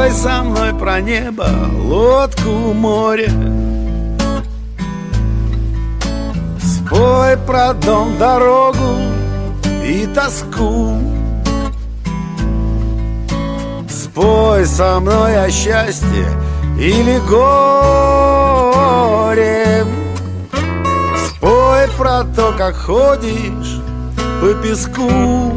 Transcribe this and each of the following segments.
Спой со мной про небо, лодку, море. Спой про дом, дорогу и тоску. Спой со мной о счастье или горе. Спой про то, как ходишь по песку.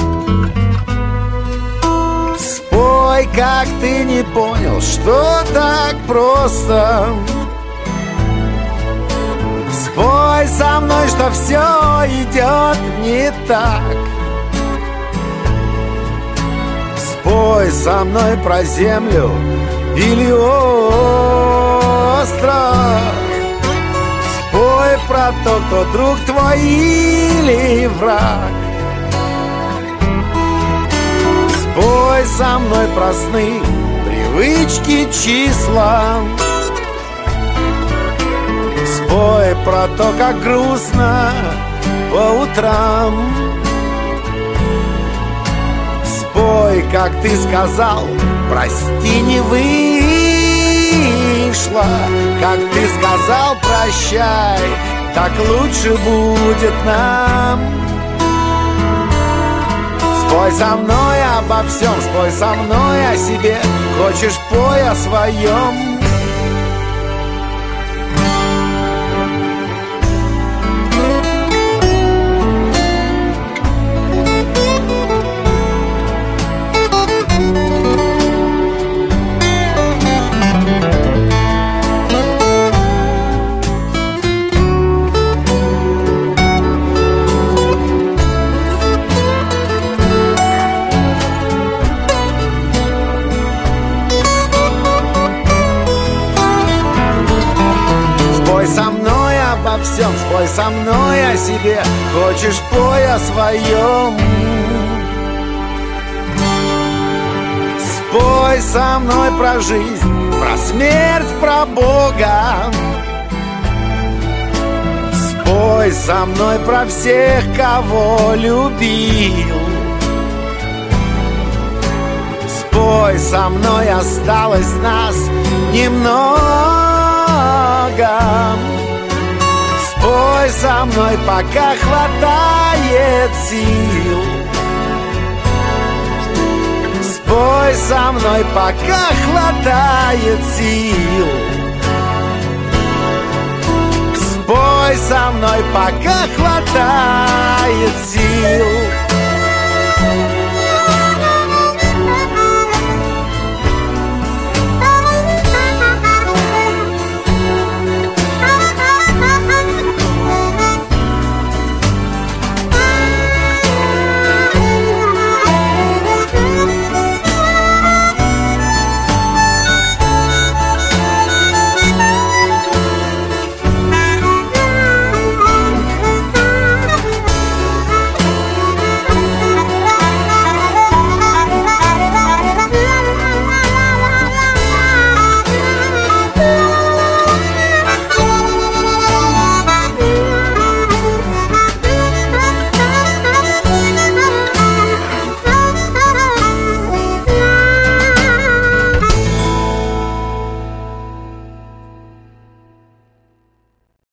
Спой, как ты не понял, что так просто. Спой со мной, что все идет не так. Спой со мной про землю или остров. Спой про то, кто друг твой или враг. Спой со мной про сны, привычки, числа. Спой про то, как грустно по утрам. Спой, как ты сказал, прости, не вышло. Как ты сказал, прощай, так лучше будет нам. Спой со мной обо всем, спой со мной о себе. Хочешь, пой о своем. Всем, спой со мной о себе. Хочешь, пой о своем. Спой со мной про жизнь, про смерть, про Бога. Спой со мной про всех, кого любил. Спой со мной, осталось нас немного. Спой со мной, пока хватает сил. Спой со мной, пока хватает сил. Спой со мной, пока хватает сил.